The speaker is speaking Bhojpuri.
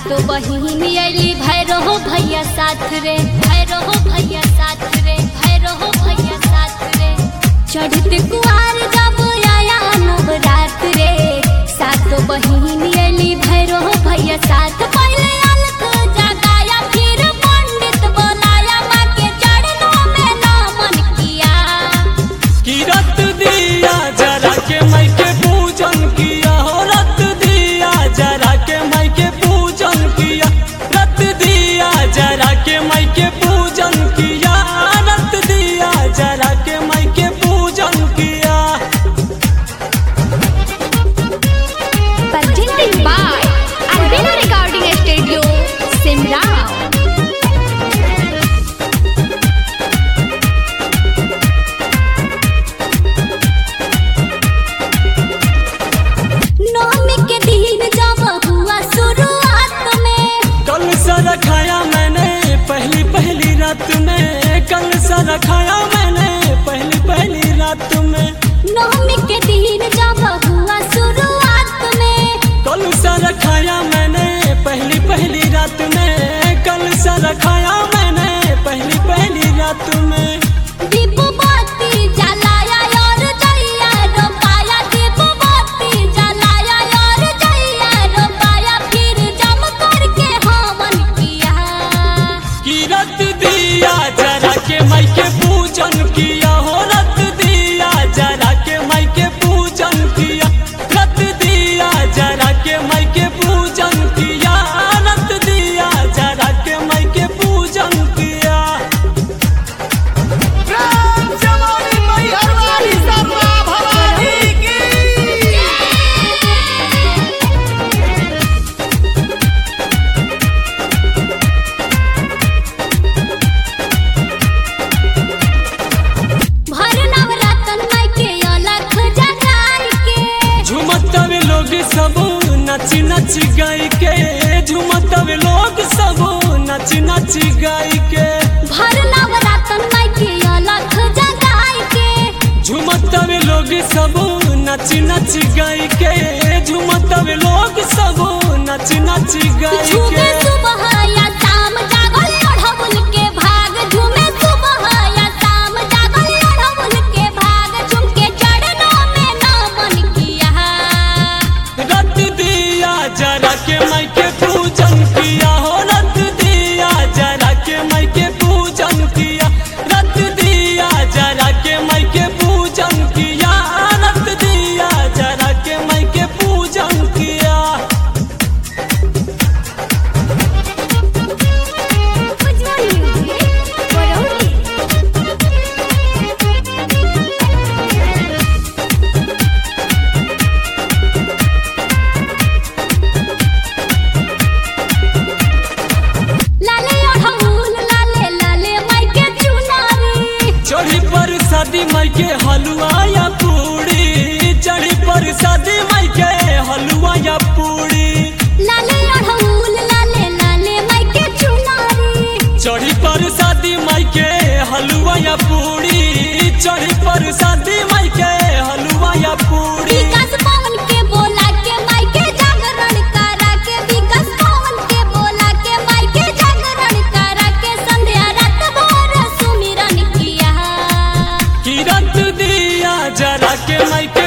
सातो बहिन अली भैरो भैया साथ रे, भैरो भैया साथ रे, भैरो भैया साथ रे। चढ़ते कुआर जब आया नवरात रे, सातो बहिन अली भैरो भैया साथ। पहले अलख जगाया फिर पंडित बोलाया, माँ के चरणों में नमन किया। कि रत दिया जरा के माई के पूजन किया हो, रत दिया जरा के माई के पूजन किया, रत दिया जरा के माई के पूजन किया, रत दिया जरा के माई के पूजन किया। Presented by Albina Recording Studio, Simla। नवमी के दिन जब हुआ शुरुआत में, कल सा रखाया मैंने पहली पहली रात में, कल सा रखाया मैंने पहली पहली रात में। नवमी के दिन जब हुआ शुरुआत में, कल सा रखाया मैंने पहली पहली रात में, कल सा रखाया मैंने पहली पहली रात में। दीप बत्ती जलाया और जइया रोपाया, दीप बत्ती जलाया और जइया रोपाया, फिर जम करके हवन किया। कि रत दिया जरा के माई के पूजन किया हो, रत दिया जरा के माई के पूजन किया, रत दिया जरा के माई के पूजन किया, रत दिया जरा के माई के पूजन किया। भर नवरातन माई के अलख जगाई के, झूमतवे लोग सब नच नच गाई के, झूमतवे लोग सब नच नच गाई के, भर नवरातन माई के अलख जगाई के। झूमतवे लोग सब नच नच गाई के, झूमतवे लोग सब नच नच गाई झूमे के। सुबह या शाम जागल ओढ़ौल के भाग, झूमे सुबह या शाम जागल ओढ़ौल के भाग, झूम के चरणों में नमन किया। रत दिया जरा के माई के पूजन किया हो, रत दिया जरा के माई के पूजन किया, रत दिया जरा के माई के पूजन किया, रत दिया जरा के माई के पूजन किया। लाले ओढ़ौल लाले लाले माई के चुनारी, चढ़ी पर शादी माई के हलवा या पूरी, चढ़ी पर शादी माई के हलवा या पूरी, लाले ओढ़ौल लाले लाले माई के चुनारी। चढ़ी पर शादी माई के हलवा या पूरी, चढ़ी पर शादी माई के हलवा या पूरी। विकास पवन के बोला के माई के जागरण करा के, विकास पवन के बोला के माई के जागरण करा के, संध्या रात भर सुमिरन किया। कि रत दिया जरा के माई के